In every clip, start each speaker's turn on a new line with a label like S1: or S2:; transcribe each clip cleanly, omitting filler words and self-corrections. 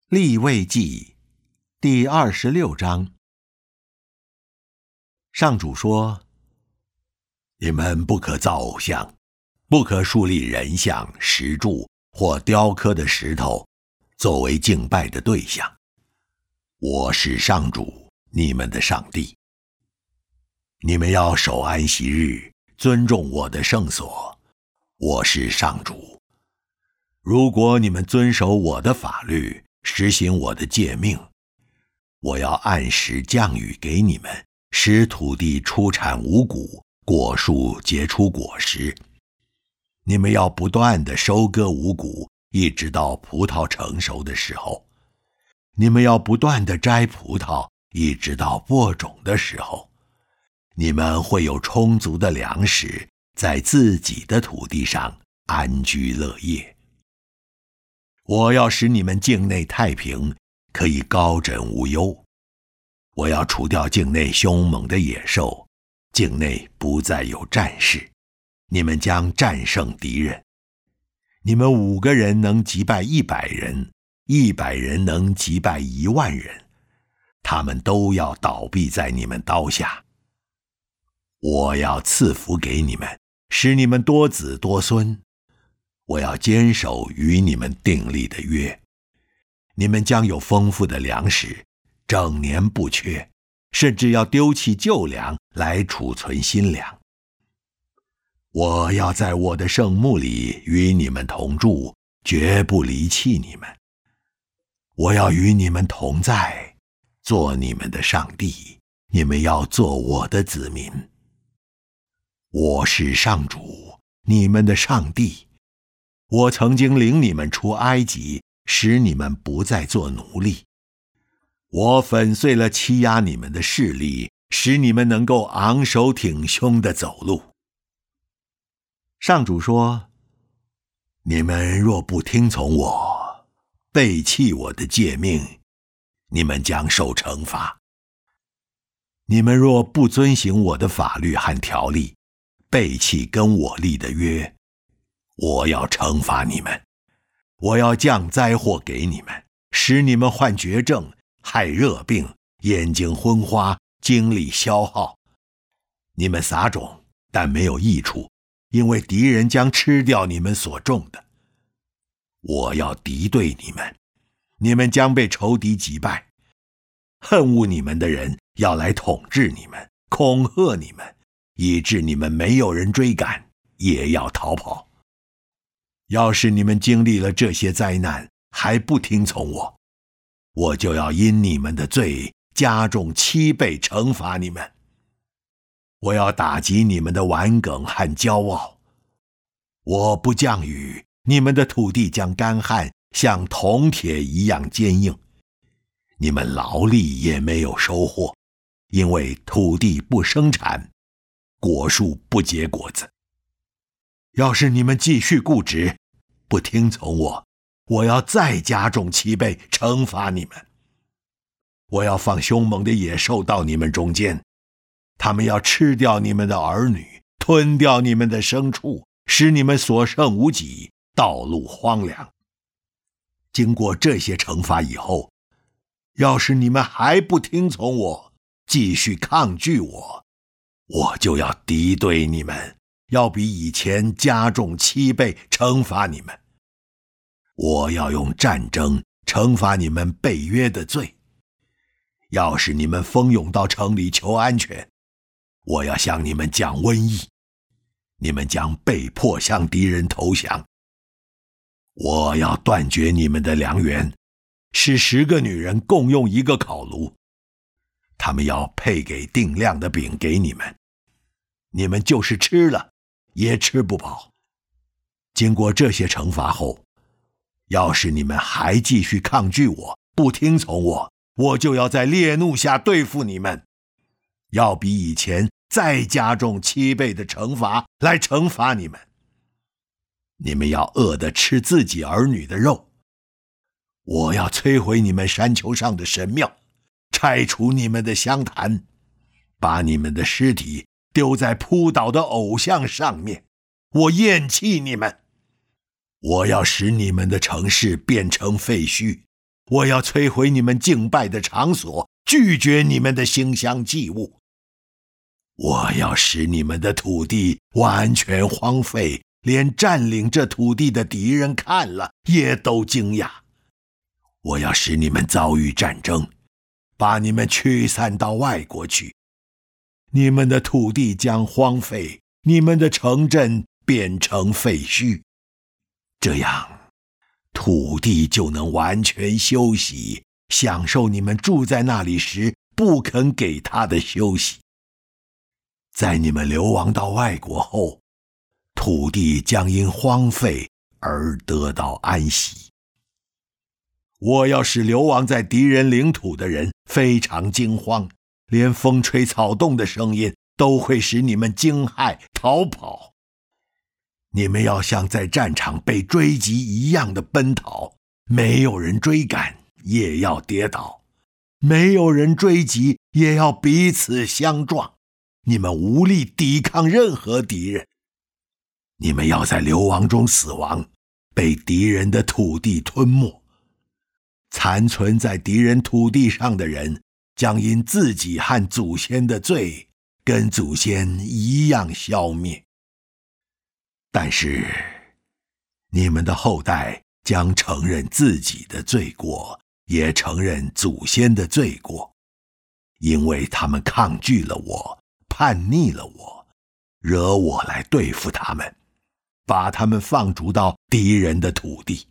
S1: 利未记第26章。上主说：你们不可造偶像，不可树立人像、石柱或雕刻的石头作为敬拜的对象。我是上主，你们的上帝。你们要守安息日，尊重我的圣所。我是上主。如果你们遵守我的法律，实行我的诫命，我要按时降雨给你们，使土地出产五谷，果树结出果实。你们要不断地收割五谷，一直到葡萄成熟的时候。你们要不断地摘葡萄，一直到播种的时候。你们会有充足的粮食，在自己的土地上安居乐业。我要使你们境内太平，可以高枕无忧。我要除掉境内凶猛的野兽，境内不再有战事，你们将战胜敌人。你们5个人能击败100人，100人能击败1万人，他们都要倒闭在你们刀下。我要赐福给你们，使你们多子多孙。我要坚守与你们订立的约，你们将有丰富的粮食，整年不缺，甚至要丢弃旧粮来储存新粮。我要在我的圣墓里与你们同住，绝不离弃你们。我要与你们同在，做你们的上帝，你们要做我的子民。我是上主，你们的上帝。我曾经领你们出埃及，使你们不再做奴隶。我粉碎了欺压你们的势力，使你们能够昂首挺胸地走路。上主说：你们若不听从我，背弃我的诫命，你们将受惩罚。你们若不遵行我的法律和条例，背弃跟我立的约，我要惩罚你们，我要降灾祸给你们，使你们患绝症、害热病、眼睛昏花、精力消耗。你们撒种，但没有益处，因为敌人将吃掉你们所种的。我要敌对你们，你们将被仇敌击败。恨恶你们的人要来统治你们，恐吓你们，以致你们没有人追赶，也要逃跑。要是你们经历了这些灾难，还不听从我，我就要因你们的罪加重7倍惩罚你们。我要打击你们的顽梗和骄傲。我不降雨，你们的土地将干旱，像铜铁一样坚硬。你们劳力也没有收获，因为土地不生产，果树不结果子。要是你们继续固执，不听从我，我要再加重7倍惩罚你们。我要放凶猛的野兽到你们中间，他们要吃掉你们的儿女，吞掉你们的牲畜，使你们所剩无几，道路荒凉。经过这些惩罚以后，要是你们还不听从我，继续抗拒我，我就要敌对你们，要比以前加重7倍惩罚你们。我要用战争惩罚你们背约的罪。要是你们蜂拥到城里求安全，我要向你们讲瘟疫，你们将被迫向敌人投降。我要断绝你们的粮源，使10个女人共用1个烤炉，他们要配给定量的饼给你们，你们就是吃了也吃不饱。经过这些惩罚后，要是你们还继续抗拒我，不听从我，我就要在烈怒下对付你们，要比以前再加重7倍的惩罚来惩罚你们。你们要饿得吃自己儿女的肉。我要摧毁你们山丘上的神庙，拆除你们的香坛，把你们的尸体丢在扑倒的偶像上面。我厌弃你们。我要使你们的城市变成废墟， 我要摧毁你们敬拜的场所，拒绝你们的馨香祭物。我要使你们的土地完全荒废，连占领这土地的敌人看了也都惊讶。我要使你们遭遇战争，把你们驱散到外国去。你们的土地将荒废，你们的城镇变成废墟。这样，土地就能完全休息，享受你们住在那里时不肯给他的休息。在你们流亡到外国后，土地将因荒废而得到安息。我要使流亡在敌人领土的人非常惊慌，连风吹草动的声音都会使你们惊骇逃跑。你们要像在战场被追击一样的奔逃，没有人追赶，也要跌倒；没有人追击，也要彼此相撞。你们无力抵抗任何敌人。你们要在流亡中死亡，被敌人的土地吞没。残存在敌人土地上的人，将因自己和祖先的罪，跟祖先一样消灭。但是，你们的后代将承认自己的罪过，也承认祖先的罪过，因为他们抗拒了我，叛逆了我，惹我来对付他们，把他们放逐到敌人的土地。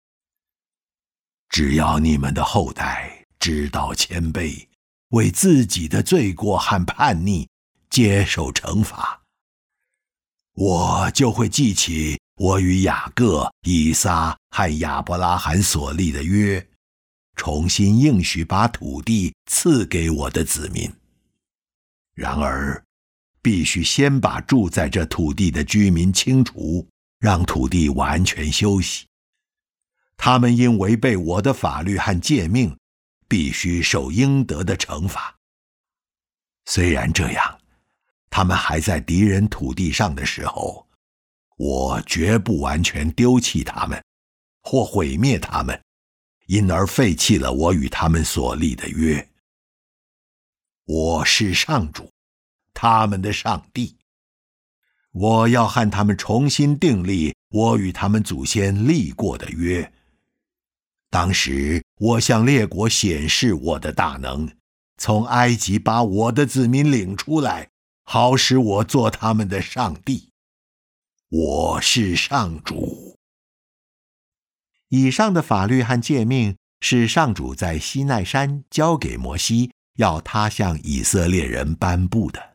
S1: 只要你们的后代知道谦卑，为自己的罪过和叛逆接受惩罚，我就会记起我与雅各、以撒和亚伯拉罕所立的约，重新应许把土地赐给我的子民。然而，必须先把住在这土地的居民清除，让土地完全休息。他们因违背我的法律和诫命，必须受应得的惩罚。虽然这样，他们还在敌人土地上的时候，我绝不完全丢弃他们，或毁灭他们，因而废弃了我与他们所立的约。我是上主，他们的上帝。我要和他们重新订立我与他们祖先立过的约。当时我向列国显示我的大能，从埃及把我的子民领出来，好使我做他们的上帝。我是上主。以上的法律和诫命是上主在西奈山交给摩西，要他向以色列人颁布的。